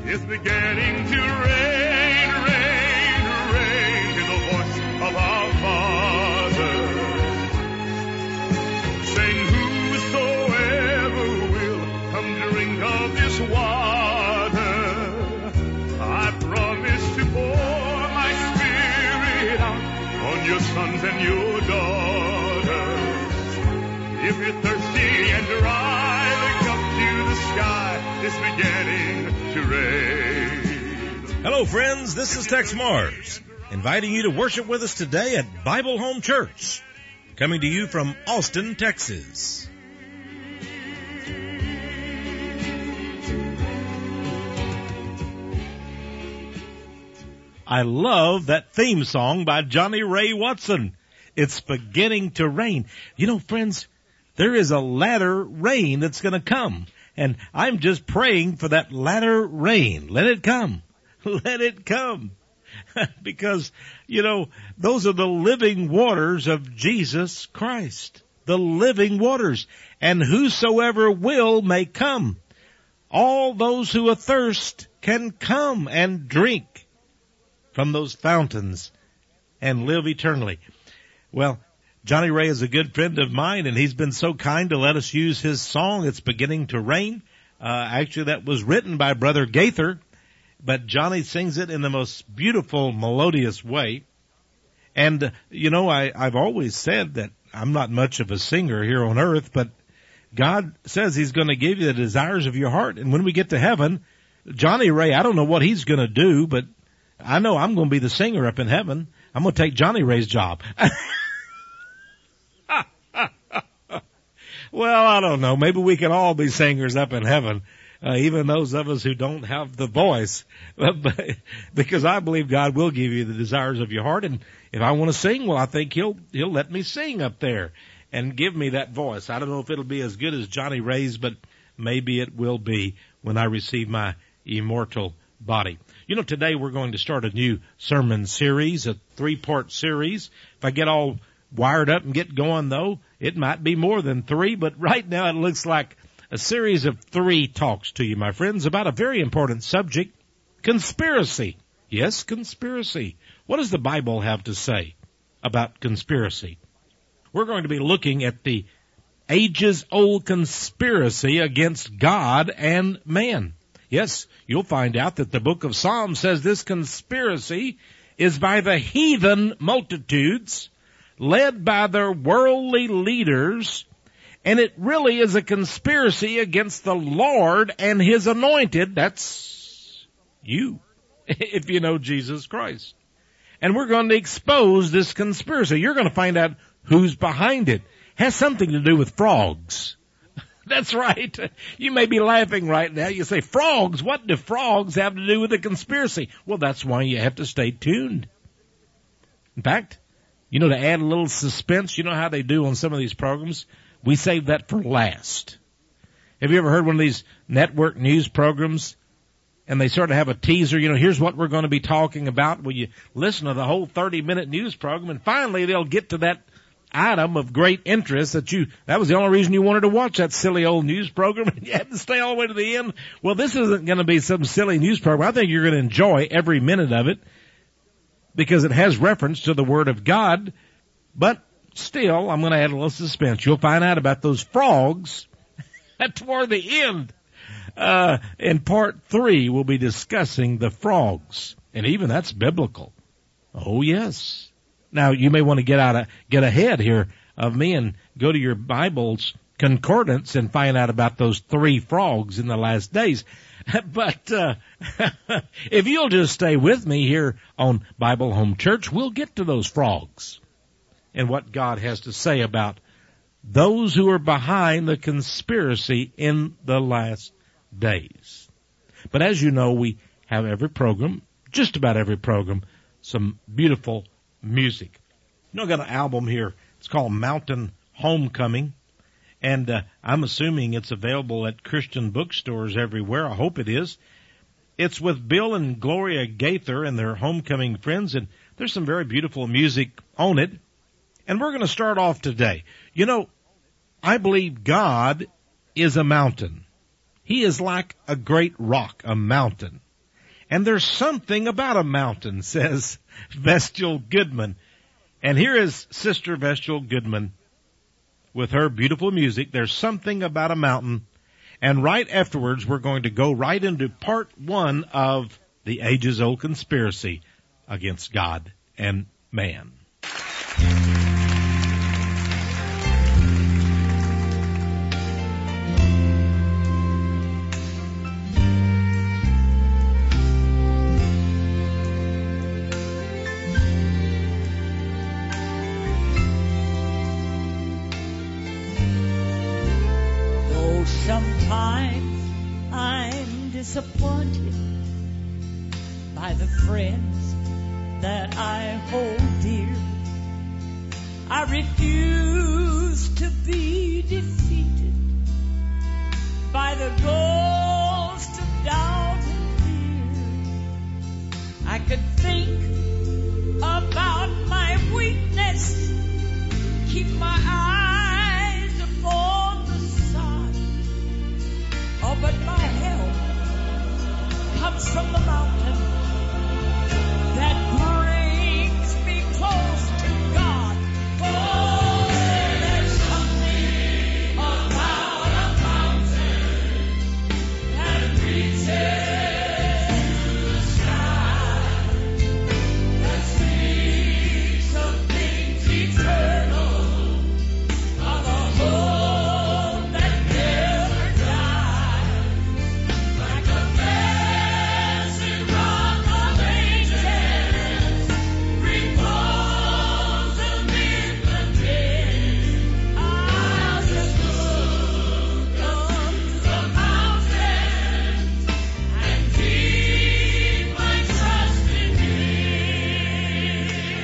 is beginning to rain, rain, rain. Hear the voice of our Father saying, whosoever will come drink of this water, I promise to pour my Spirit out on your sons and your daughters. If you're thirsty and dry, look up to the sky. It's beginning to rain. Hello, friends. This is Tex Mars, inviting you to worship with us today at Bible Home Church, coming to you from Austin, Texas. I love that theme song by Johnny Ray Watson. It's beginning to rain. You know, friends, there is a latter rain that's going to come. And I'm just praying for that latter rain. Let it come. Let it come. Because, you know, those are the living waters of Jesus Christ. The living waters. And whosoever will may come. All those who are thirst can come and drink from those fountains and live eternally. Well, Johnny Ray is a good friend of mine, and he's been so kind to let us use his song, It's Beginning to Rain. Actually, that was written by Brother Gaither, but Johnny sings it in the most beautiful, melodious way. And, you know, I've always said that I'm not much of a singer here on earth, but God says he's going to give you the desires of your heart. And when we get to heaven, Johnny Ray, I don't know what he's going to do, but I know I'm going to be the singer up in heaven. I'm going to take Johnny Ray's job. Well, I don't know. Maybe we can all be singers up in heaven, even those of us who don't have the voice. Because I believe God will give you the desires of your heart. And if I want to sing, well, I think He'll let me sing up there and give me that voice. I don't know if it'll be as good as Johnny Ray's, but maybe it will be when I receive my immortal body. You know, today we're going to start a new sermon series, a 3-part series. If I get all wired up and get going, though, it might be more than 3, but right now it looks like a series of 3 talks to you, my friends, about a very important subject, conspiracy. Yes, conspiracy. What does the Bible have to say about conspiracy? We're going to be looking at the ages-old conspiracy against God and man. Yes, you'll find out that the book of Psalms says this conspiracy is by the heathen multitudes, led by their worldly leaders, and it really is a conspiracy against the Lord and His anointed. That's you, if you know Jesus Christ. And we're going to expose this conspiracy. You're going to find out who's behind it. It has something to do with frogs. That's right. You may be laughing right now. You say, frogs? What do frogs have to do with the conspiracy? Well, that's why you have to stay tuned. In fact, you know, to add a little suspense, you know how they do on some of these programs? We save that for last. Have you ever heard one of these network news programs? And they sort of have a teaser, you know, here's what we're going to be talking about. Well, you listen to the whole 30-minute news program, and finally they'll get to that item of great interest that was the only reason you wanted to watch that silly old news program, and you had to stay all the way to the end. Well, this isn't going to be some silly news program. I think you're going to enjoy every minute of it because it has reference to the Word of God, but still, I'm going to add a little suspense. You'll find out about those frogs toward the end. In part 3, we'll be discussing the frogs, and even that's biblical. Oh, yes. Now, you may want to get ahead here of me and go to your Bible's concordance and find out about those 3 frogs in the last days. But if you'll just stay with me here on Bible Home Church, we'll get to those frogs and what God has to say about those who are behind the conspiracy in the last days. But as you know, we have every program, just about every program, some beautiful music. You know, I got an album here. It's called Mountain Homecoming, and I'm assuming it's available at Christian bookstores everywhere. I hope it is. It's with Bill and Gloria Gaither and their homecoming friends, and there's some very beautiful music on it. And we're going to start off today. You know, I believe God is a mountain. He is like a great rock, a mountain. And there's something about a mountain, says Vestal Goodman. And here is Sister Vestal Goodman with her beautiful music. There's something about a mountain. And right afterwards, we're going to go right into part 1 of the ages-old conspiracy against God and man. Though sometimes I'm disappointed by the friends that I hold dear, I refuse to be defeated by the ghost of doubt and fear. I could think about my weakness, keep my eyes upon the sun. Oh, but my help comes from the mountain that brings me close to God. Oh, there's something about a mountain that reaches to the sky, that speaks of things eternal, of a hope that never dies, like a dancing rock of ages, repose amid the dead. I'll just look up to the mountains and keep my trust in Him.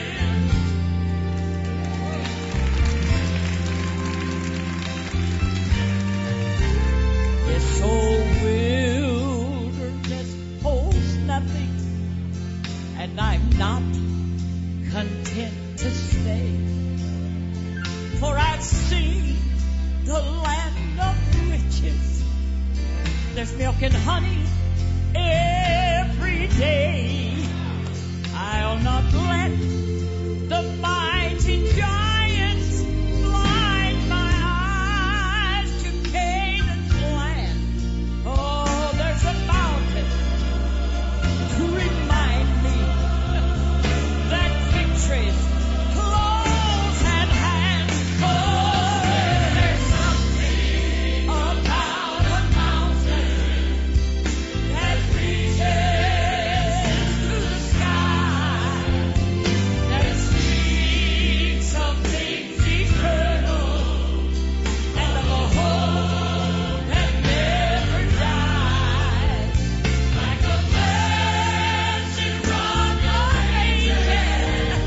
This old wilderness holds nothing, and I'm not content to stay. For I've seen the land of riches. There's milk and honey every day. I'll not let the mighty giants blind my eyes to Canaan's land. Oh, there's a mountain to remind me that victory's close at hand. Oh, there's something about a mountain that reaches to the sky, that speaks of things eternal, and of a hope that never dies, like a dancing rock of ages,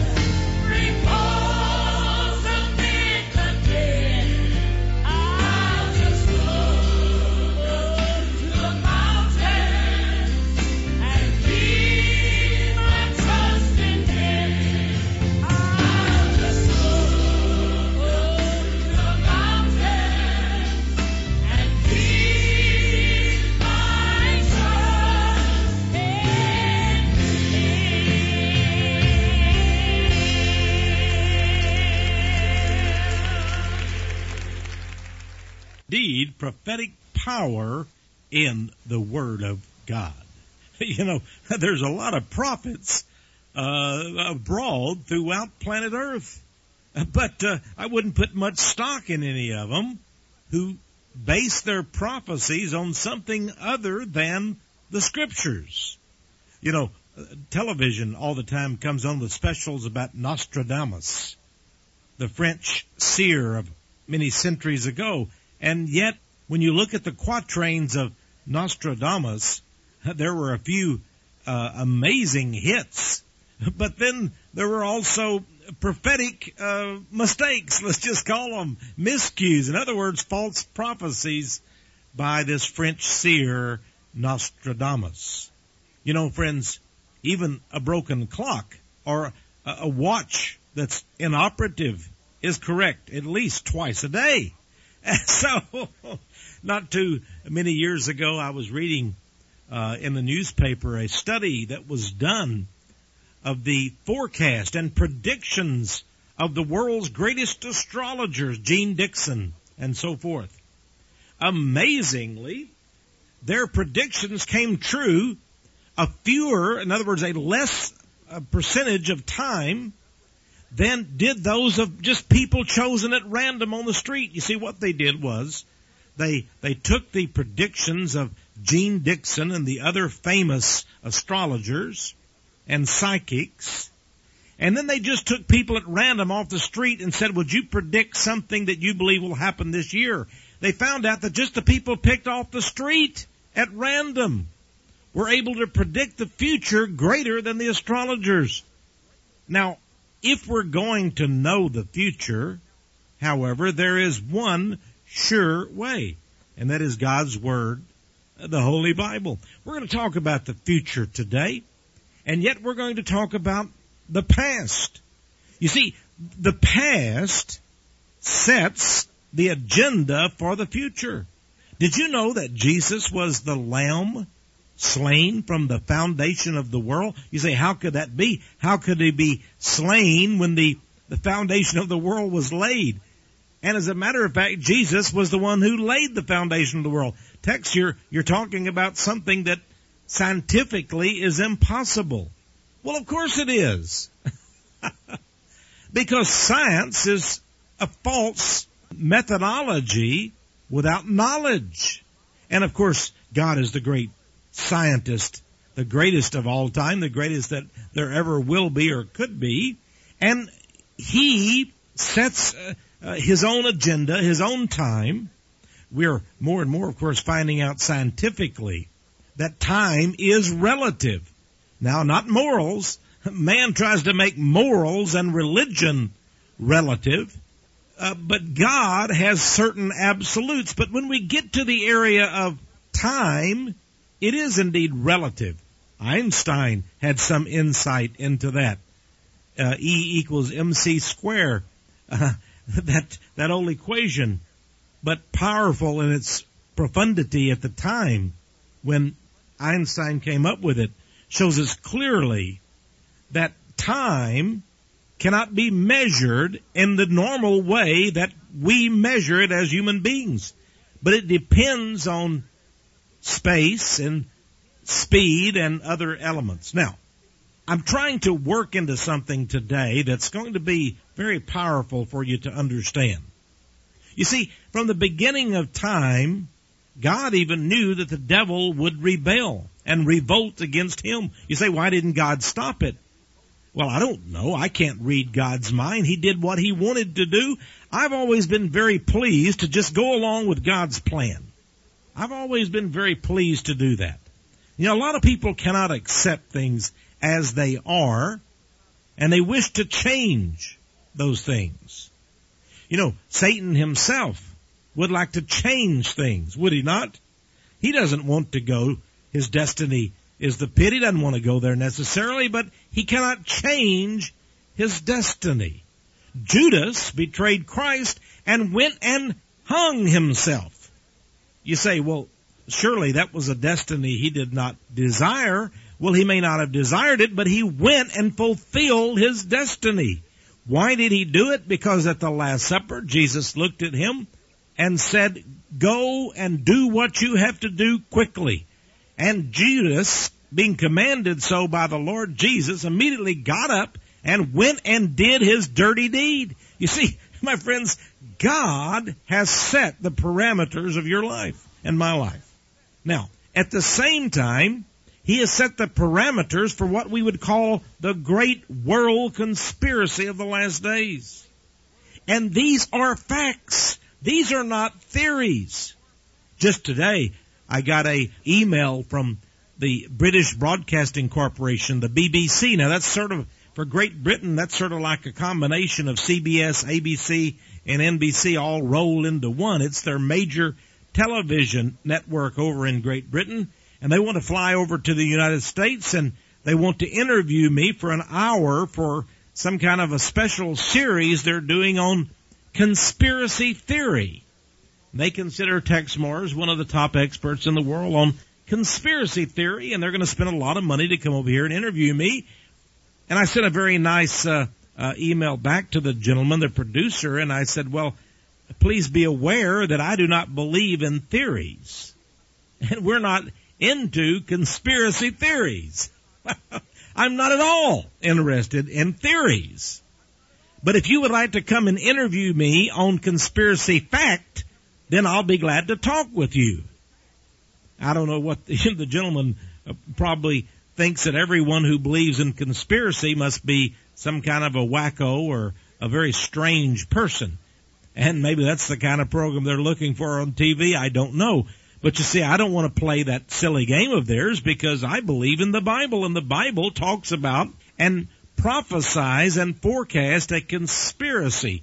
repose amid the dead. I'll just look to the mountains and keep my trust in Him. I'll just look to the mountains and keep my trust in Indeed, prophetic power in the Word of God. You know, there's a lot of prophets abroad throughout planet Earth, but I wouldn't put much stock in any of them who base their prophecies on something other than the Scriptures. You know, television all the time comes on with specials about Nostradamus, the French seer of many centuries ago. And yet, when you look at the quatrains of Nostradamus, there were a few amazing hits. But then there were also prophetic mistakes, let's just call them miscues. In other words, false prophecies by this French seer, Nostradamus. You know, friends, even a broken clock or a watch that's inoperative is correct at least twice a day. And so, not too many years ago, I was reading in the newspaper a study that was done of the forecast and predictions of the world's greatest astrologers, Gene Dixon and so forth. Amazingly, their predictions came true a less percentage of time than did those of just people chosen at random on the street. You see, what they did was they took the predictions of Gene Dixon and the other famous astrologers and psychics, and then they just took people at random off the street and said, would you predict something that you believe will happen this year? They found out that just the people picked off the street at random were able to predict the future greater than the astrologers. Now, if we're going to know the future, however, there is one sure way, and that is God's Word, the Holy Bible. We're going to talk about the future today, and yet we're going to talk about the past. You see, the past sets the agenda for the future. Did you know that Jesus was the Lamb slain from the foundation of the world? You say, how could that be? How could he be slain when the foundation of the world was laid? And as a matter of fact, Jesus was the one who laid the foundation of the world. Tex, you're talking about something that scientifically is impossible. Well, of course it is. Because science is a false methodology without knowledge. And of course, God is the great scientist, the greatest of all time, the greatest that there ever will be or could be. And he sets his own agenda, his own time. We're more and more, of course, finding out scientifically that time is relative. Now, not morals. Man tries to make morals and religion relative. But God has certain absolutes. But when we get to the area of time, it is indeed relative. Einstein had some insight into that. E equals mc squared. That old equation, but powerful in its profundity at the time when Einstein came up with it, shows us clearly that time cannot be measured in the normal way that we measure it as human beings. But it depends on space and speed and other elements. Now, I'm trying to work into something today that's going to be very powerful for you to understand. You see, from the beginning of time, God even knew that the devil would rebel and revolt against him. You say, why didn't God stop it? Well, I don't know. I can't read God's mind. He did what he wanted to do. I've always been very pleased to just go along with God's plan. I've always been very pleased to do that. You know, a lot of people cannot accept things as they are, and they wish to change those things. You know, Satan himself would like to change things, would he not? He doesn't want to go. His destiny is the pit. He doesn't want to go there necessarily, but he cannot change his destiny. Judas betrayed Christ and went and hung himself. You say, well, surely that was a destiny he did not desire. Well, he may not have desired it, but he went and fulfilled his destiny. Why did he do it? Because at the Last Supper, Jesus looked at him and said, go and do what you have to do quickly. And Judas, being commanded so by the Lord Jesus, immediately got up and went and did his dirty deed. You see, my friends, God has set the parameters of your life and my life. Now, at the same time, he has set the parameters for what we would call the great world conspiracy of the last days. And these are facts. These are not theories. Just today, I got an email from the British Broadcasting Corporation, the BBC. Now, that's sort of, for Great Britain, that's sort of like a combination of CBS, ABC, and NBC all rolled into one. It's their major television network over in Great Britain. And they want to fly over to the United States, and they want to interview me for an hour for some kind of a special series they're doing on conspiracy theory. They consider Tex Moore as one of the top experts in the world on conspiracy theory, and they're going to spend a lot of money to come over here and interview me. And I sent a very nice email back to the gentleman, the producer, and I said, well, please be aware that I do not believe in theories. And we're not into conspiracy theories. I'm not at all interested in theories. But if you would like to come and interview me on conspiracy fact, then I'll be glad to talk with you. I don't know what the gentleman probably thinks that everyone who believes in conspiracy must be some kind of a wacko or a very strange person. And maybe that's the kind of program they're looking for on TV. I don't know. But you see, I don't want to play that silly game of theirs because I believe in the Bible, and the Bible talks about and prophesies and forecasts a conspiracy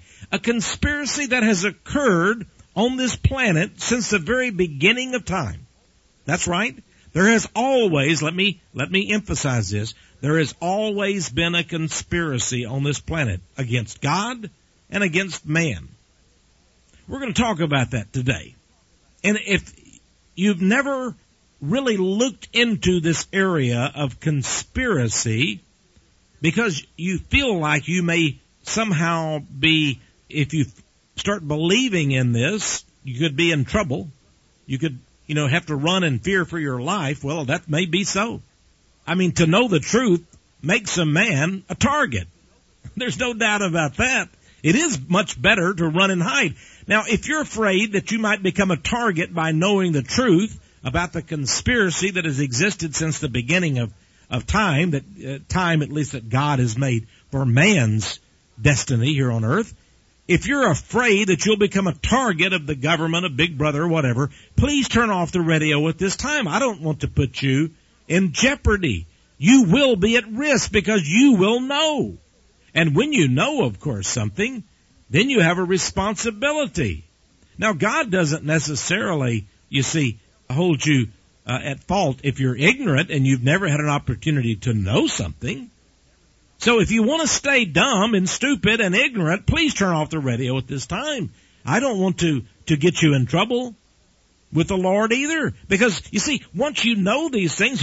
that has occurred on this planet since the very beginning of time. That's right. There has always, let me emphasize this, there has always been a conspiracy on this planet against God and against man. We're going to talk about that today. And if you've never really looked into this area of conspiracy because you feel like you may somehow be, if you start believing in this, you could be in trouble. You could, have to run in fear for your life. Well, that may be so. I mean, to know the truth makes a man a target. There's no doubt about that. It is much better to run and hide. Now, if you're afraid that you might become a target by knowing the truth about the conspiracy that has existed since the beginning of time, time at least that God has made for man's destiny here on earth, if you're afraid that you'll become a target of the government, of Big Brother, or whatever, please turn off the radio at this time. I don't want to put you in jeopardy. You will be at risk because you will know. And when you know, of course, something, then you have a responsibility. Now, God doesn't necessarily, you see, hold you at fault if you're ignorant and you've never had an opportunity to know something. So if you want to stay dumb and stupid and ignorant, please turn off the radio at this time. I don't want to get you in trouble with the Lord either. Because, you see, once you know these things,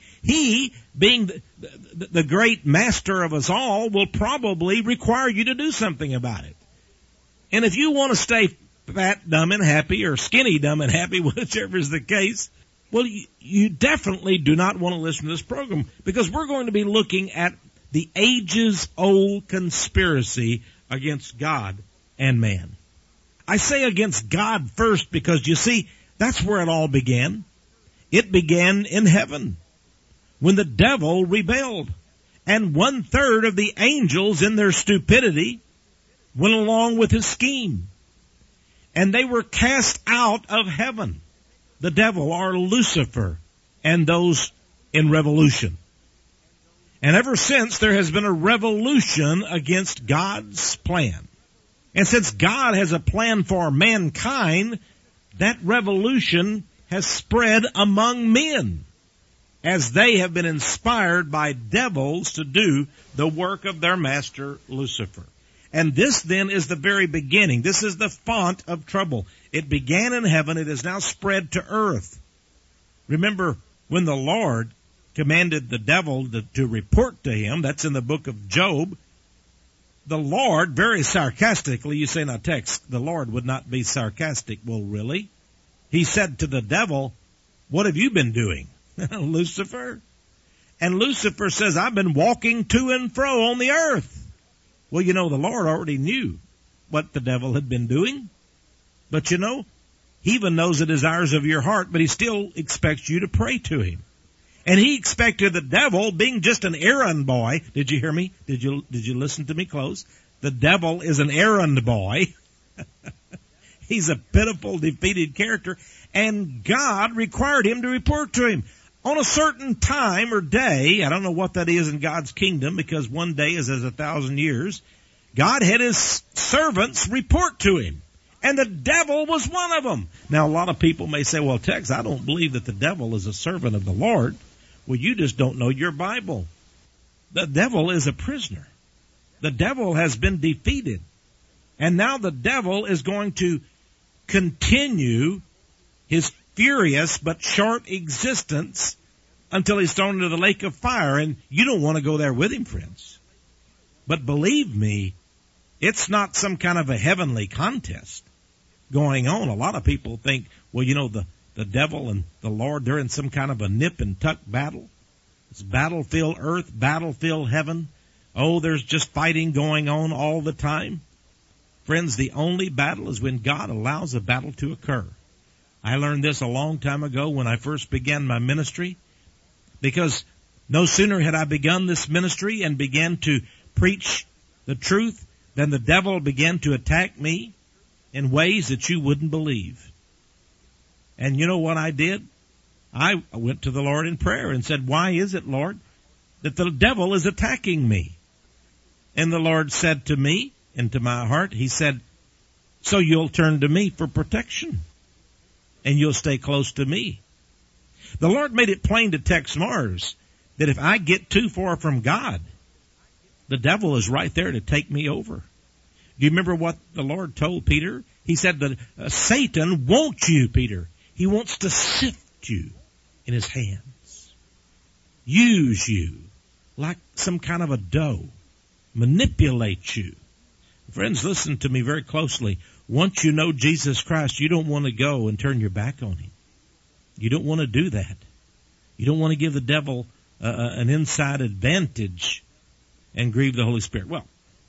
He being the great master of us all, will probably require you to do something about it. And if you want to stay fat, dumb, and happy, or skinny, dumb, and happy, whichever is the case, well, you definitely do not want to listen to this program, because we're going to be looking at the ages-old conspiracy against God and man. I say against God first because, you see, that's where it all began. It began in heaven when the devil rebelled, and 1/3 of the angels in their stupidity went along with his scheme. And they were cast out of heaven. The devil, or Lucifer, and those in revolution. And ever since, there has been a revolution against God's plan. And since God has a plan for mankind, that revolution has spread among men, as they have been inspired by devils to do the work of their master, Lucifer. And this then is the very beginning. This is the font of trouble. It began in heaven. It has now spread to earth. Remember when the Lord commanded the devil to report to him, that's in the book of Job, the Lord, very sarcastically, you say, now text, the Lord would not be sarcastic. Well, really? He said to the devil, what have you been doing, Lucifer? And Lucifer says, I've been walking to and fro on the earth. Well, the Lord already knew what the devil had been doing. But he even knows the desires of your heart, but he still expects you to pray to him. And he expected the devil, being just an errand boy. Did you hear me? Did you listen to me close? The devil is an errand boy. He's a pitiful, defeated character. And God required him to report to him on a certain time or day. I don't know what that is in God's kingdom, because one day is as 1,000 years. God had his servants report to him. And the devil was one of them. Now, a lot of people may say, well, Tex, I don't believe that the devil is a servant of the Lord. Well, you just don't know your Bible. The devil is a prisoner. The devil has been defeated. And now the devil is going to continue his furious but short existence until he's thrown into the lake of fire. And you don't want to go there with him, friends. But believe me, it's not some kind of a heavenly contest going on. A lot of people think, well, you know, the devil and the Lord, they're in some kind of a nip and tuck battle. It's battlefield earth, battlefield heaven. Oh, there's just fighting going on all the time. Friends, the only battle is when God allows a battle to occur. I learned this a long time ago when I first began my ministry, because no sooner had I begun this ministry and began to preach the truth than the devil began to attack me in ways that you wouldn't believe. And you know what I did? I went to the Lord in prayer and said, why is it, Lord, that the devil is attacking me? And the Lord said to me, into my heart, he said, so you'll turn to me for protection and you'll stay close to me. The Lord made it plain to Tex Mars that if I get too far from God, the devil is right there to take me over. Do you remember what the Lord told Peter? He said that Satan wants you, Peter. He wants to sift you in his hands. Use you like some kind of a dough. Manipulate you. Friends, listen to me very closely. Once you know Jesus Christ, you don't want to go and turn your back on him. You don't want to do that. You don't want to give the devil an inside advantage and grieve the Holy Spirit. Well,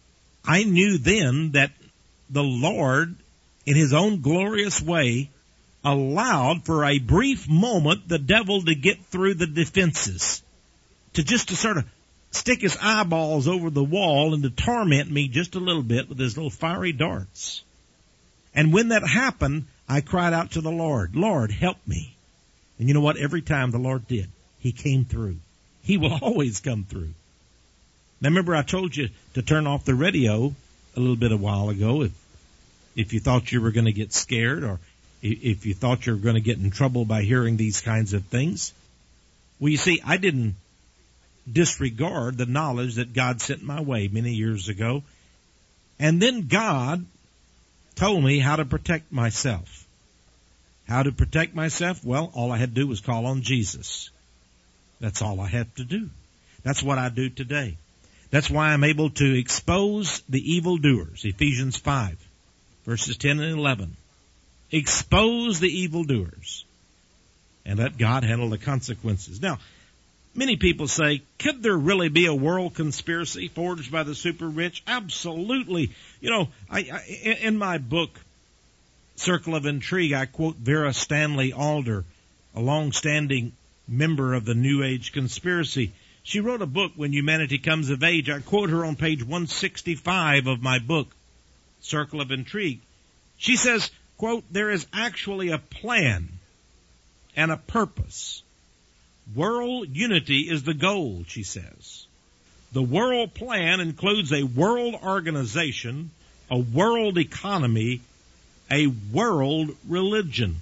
I knew then that the Lord, in his own glorious way, allowed for a brief moment the devil to get through the defenses, to sort of stick his eyeballs over the wall and to torment me just a little bit with his little fiery darts. And when that happened, I cried out to the Lord, Lord, help me. And you know what? Every time the Lord did, he came through. He will always come through. Now remember, I told you to turn off the radio a little bit a while ago if you thought you were going to get scared or if you thought you were going to get in trouble by hearing these kinds of things. Well, you see, I didn't disregard the knowledge that God sent my way many years ago. And then God told me how to protect myself. How to protect myself? Well, all I had to do was call on Jesus. That's all I have to do. That's what I do today. That's why I'm able to expose the evildoers. Ephesians 5, verses 10 and 11. Expose the evildoers and let God handle the consequences. Now, many people say, could there really be a world conspiracy forged by the super rich? Absolutely. You know, in my book, Circle of Intrigue, I quote Vera Stanley Alder, a long-standing member of the New Age conspiracy. She wrote a book, When Humanity Comes of Age. I quote her on page 165 of my book, Circle of Intrigue. She says, quote, there is actually a plan and a purpose. World unity is the goal, she says. The world plan includes a world organization, a world economy, a world religion.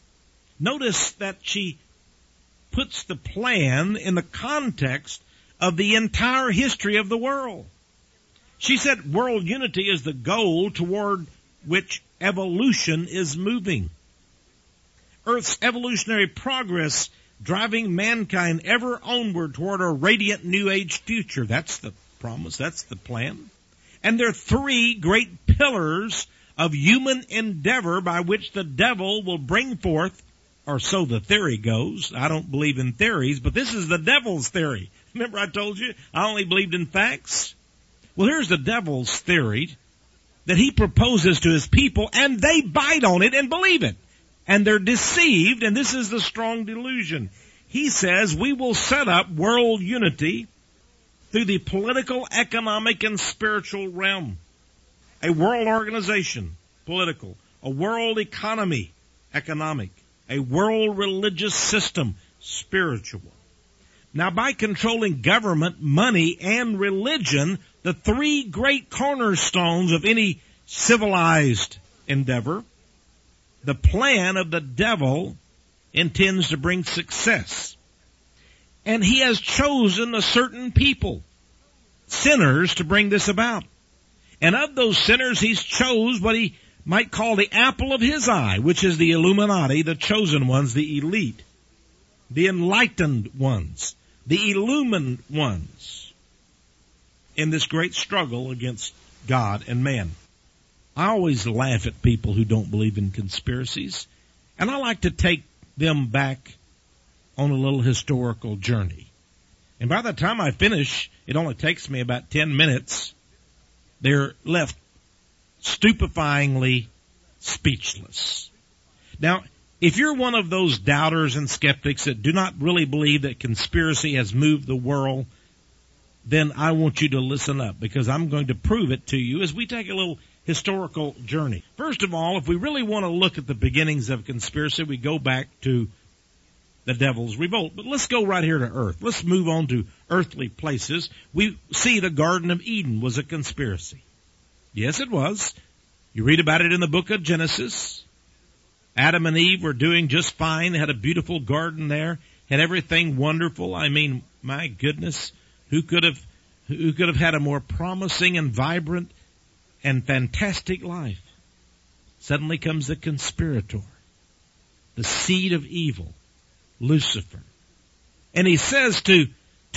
Notice that she puts the plan in the context of the entire history of the world. She said world unity is the goal toward which evolution is moving. Earth's evolutionary progress driving mankind ever onward toward a radiant new age future. That's the promise. That's the plan. And there are three great pillars of human endeavor by which the devil will bring forth, or so the theory goes. I don't believe in theories, but this is the devil's theory. Remember I told you I only believed in facts? Well, here's the devil's theory that he proposes to his people, and they bite on it and believe it. And they're deceived, and this is the strong delusion. He says we will set up world unity through the political, economic, and spiritual realm. A world organization, political. A world economy, economic. A world religious system, spiritual. Now, by controlling government, money, and religion, the three great cornerstones of any civilized endeavor, the plan of the devil intends to bring success. And he has chosen a certain people, sinners, to bring this about. And of those sinners, he's chose what he might call the apple of his eye, which is the Illuminati, the chosen ones, the elite, the enlightened ones, the illumined ones, in this great struggle against God and man. I always laugh at people who don't believe in conspiracies, and I like to take them back on a little historical journey. And by the time I finish, it only takes me about 10 minutes. They're left stupefyingly speechless. Now, if you're one of those doubters and skeptics that do not really believe that conspiracy has moved the world, then I want you to listen up, because I'm going to prove it to you as we take a little historical journey. First of all, if we really want to look at the beginnings of conspiracy, we go back to the devil's revolt. But let's go right here to earth. Let's move on to earthly places. We see the Garden of Eden was a conspiracy. Yes, it was. You read about it in the book of Genesis. Adam and Eve were doing just fine. They had a beautiful garden there, had everything wonderful. I mean, my goodness, who could have had a more promising and vibrant and fantastic life? Suddenly comes the conspirator, the seed of evil, Lucifer. And he says to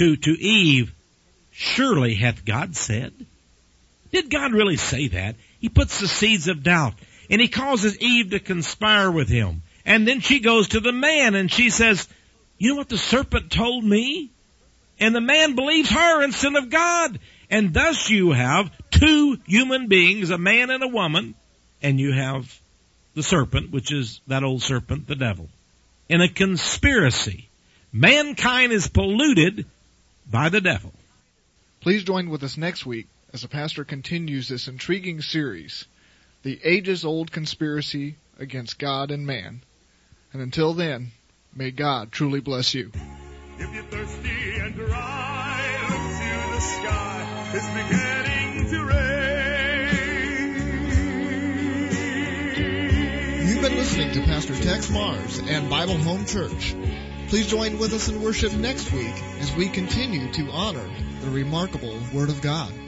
Eve, surely hath God said. Did God really say that? He puts the seeds of doubt, and he causes Eve to conspire with him. And then she goes to the man and she says, you know what the serpent told me? And the man believes her instead of God. And thus you have two human beings, a man and a woman, and you have the serpent, which is that old serpent, the devil. In a conspiracy, mankind is polluted by the devil. Please join with us next week as the pastor continues this intriguing series, The Ages-Old Conspiracy Against God and Man. And until then, may God truly bless you. If you're thirsty and dry, look to the sky. It's beginning to rain. You've been listening to Pastor Tex Mars and Bible Home Church. Please join with us in worship next week as we continue to honor the remarkable Word of God.